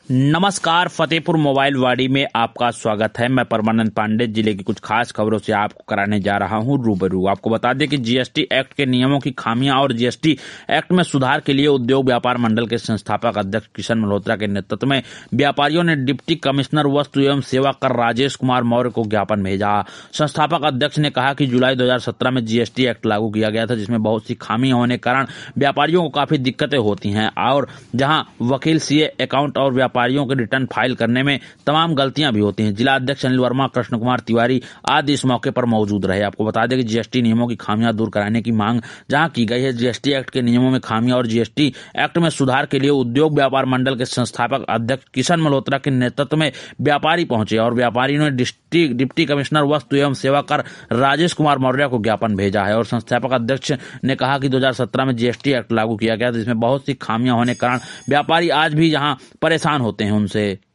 नमस्कार, फतेहपुर मोबाइल वाड़ी में आपका स्वागत है। मैं परमानंद पांडे जिले की कुछ खास खबरों से आपको कराने जा रहा हूं रूबरू। आपको बता दें कि जीएसटी एक्ट के नियमों की खामियां और जीएसटी एक्ट में सुधार के लिए उद्योग व्यापार मंडल के संस्थापक अध्यक्ष किशन मल्होत्रा के नेतृत्व में व्यापारियों ने डिप्टी कमिश्नर वस्तु एवं सेवा कर राजेश कुमार मौर्य को ज्ञापन भेजा। संस्थापक अध्यक्ष ने कहा कि जुलाई 2017 में जीएसटी एक्ट लागू किया गया था, जिसमें बहुत सी खामियां होने के कारण व्यापारियों को काफी दिक्कतें होती हैं और जहां वकील, सीए, अकाउंट और व्यापारियों के रिटर्न फाइल करने में तमाम गलतियां भी होती हैं। जिला अध्यक्ष अनिल वर्मा, कृष्ण कुमार तिवारी आदि इस मौके पर मौजूद रहे। आपको बता दें कि जीएसटी नियमों की खामियां दूर कराने की मांग जहां की गई है, जीएसटी एक्ट के नियमों में खामियां और जीएसटी एक्ट में सुधार के लिए उद्योग व्यापार मंडल के संस्थापक अध्यक्ष किशन मल्होत्रा के नेतृत्व में व्यापारी पहुंचे और व्यापारियों ने डिप्टी कमिश्नर वस्तु एवं सेवा कर राजेश कुमार मौर्य को ज्ञापन भेजा है। और संस्थापक अध्यक्ष ने कहा कि 2017 में जीएसटी एक्ट लागू किया गया, जिसमें बहुत सी खामियां होने के कारण व्यापारी आज भी यहाँ परेशान होते हैं उनसे।